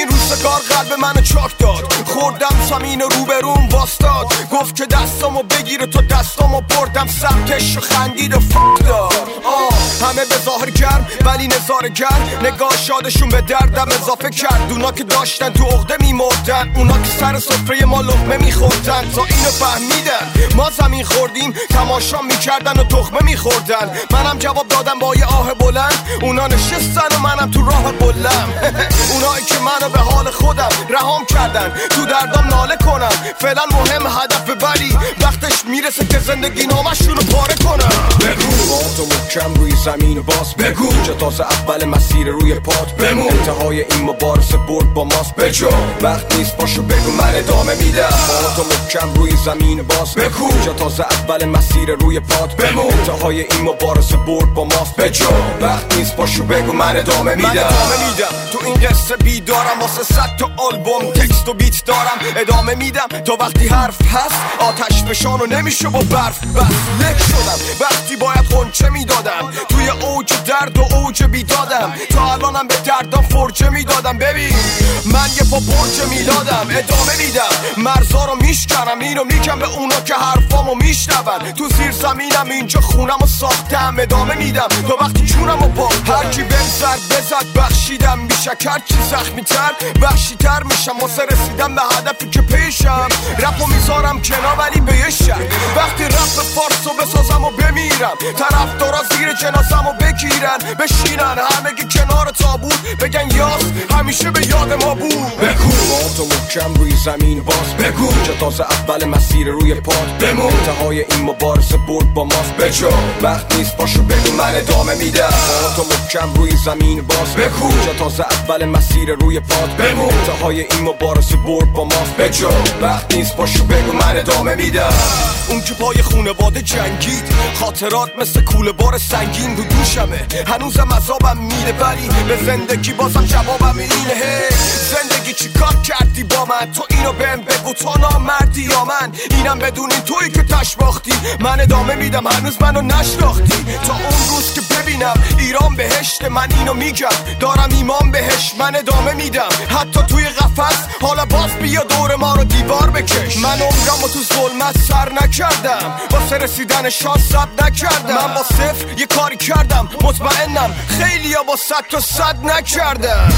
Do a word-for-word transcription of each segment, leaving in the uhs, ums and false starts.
این روزگار قلب منو چاک داد. خوردم زمین رو به روم واستاد، گفت که دستامو بگیره تو دستامو بردم سمتش و خندید و فک داد. آه همه به ظاهر گرم ولی نظاره گرم، نگاه شادشون به دردم اضافه کرد. اونا که داشتن تو عقده میمردن، اونا که سر سفره ما لقمه میخوردن. تا اینو فهمیدن ما زمین خوردیم، تماشا میکردن و تخمه میخوردن. منم جواب دادم با یه آه بلند، اونا نشستن و منم تو راه بلم. اونایی که منو به حال خودم رهام کردن، تو دردم ناله کنم. فعلا مهم هدف، ولی وقتش میرسه که زندگی نامشون رو پاره کنم. بگو با تو محکم روی زمین باز، بگو اینجا تازه اول مسیر روی پات بمون. انتهای این مبارزه برد با ماست بجو، وقت نیست پاشو بگو من ادامه میدم. با تو محکم روی زمین باز، بگو اینجا تازه اول مسیر روی پات بمون. انتهای این مبارزه برد با ماست بجو، وقت نیست پاشو بگو من ادامه میدم. من ادامه میدم تو این قصه بیدارم، واسه صد تا آلبوم تکست و بیت دارم. ادامه میدم تا وقتی حرف هست، آتش فشانو نمیشه با برف بس. لک شدم وقتی باید خونچه میدادم، توی اوج درد و اوج بیدادم. تا الانم به دردم فرجه میدادم. ببین من یه پا برج میدادم. ادامه میدم مرزا رو میشکنم، اینو میگم به اونا که حرفامو میشنون. تو زیر زمینم اینجا خونمو ساختم. ادامه میدم تا وقتی جونمو باختم. هرکی بهم زد بزد بخشیدم، میشه هرچی زخمی تر وحشی تر میشم. واسه رسیدم به هدفی که پیشم، رپو میذارم کنار ولی به یه شرط. وقتی رپ فارسو بسازم و بمیرم، طرفدارا زیر جنازمو بگیرن بشینن همگی کنار تابوت، بگن یاس همیشه به یاد ما بود. بگو با تو محکم روی زمین باز، بگو اینجا تازه اول مسیر روی پات بمون. انتهای این مبارزه برد با ماست بجو، وقت نیست پاشو بگو من ادامه میدم. با تو محکم روی زمین باز، بگو اینجا تازه اول مسیر روی پات بمون. انتهای این مبارزه برد با ماست بجو، وقت نیست پاشو بگو من ادامه میدم. اون که پای خونواده جنگید، خاطرات مثل کوله بار سنگین رو دوشمه. هنوزم عذابم میده ولی به زندگی بازم جوابم اینه. هی زندگی چی کار کردی با من؟ تو اینو بهم بگو تو نامردی یا من؟ اینم بدونین تویی که تشباختی. من ادامه میدم هنوز منو نشناختی. تا اون روز که ببینم ایران بهشت، من اینو میگم دارم ایمان بهش. من ادامه میدم حتی توی قفس، حالا باز بیا دور ما رو دیوار بکش. من عمرمو تو ظلمت سر نکردم، واسه رسیدن شانس ثبت نکردم. من با صفر یه کاری کردم، مطمئنم خیلی ها با صد تا صد نکردم.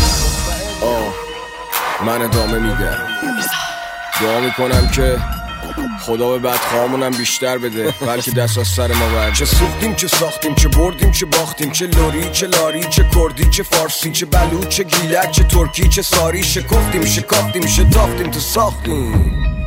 آه من ادامه میدم، دعا میکنم که خدا به بدخواهامونم بیشتر بده، بلکه دست از سر ما برد. چه سوختیم چه ساختیم، چه بردیم چه باختیم، چه لوری چه لاری، چه کردی چه فارسی، چه بلوچ چه گیلک، چه ترکی چه ساری. شکفتیم شکافتیم شتافتیم تو ساختیم.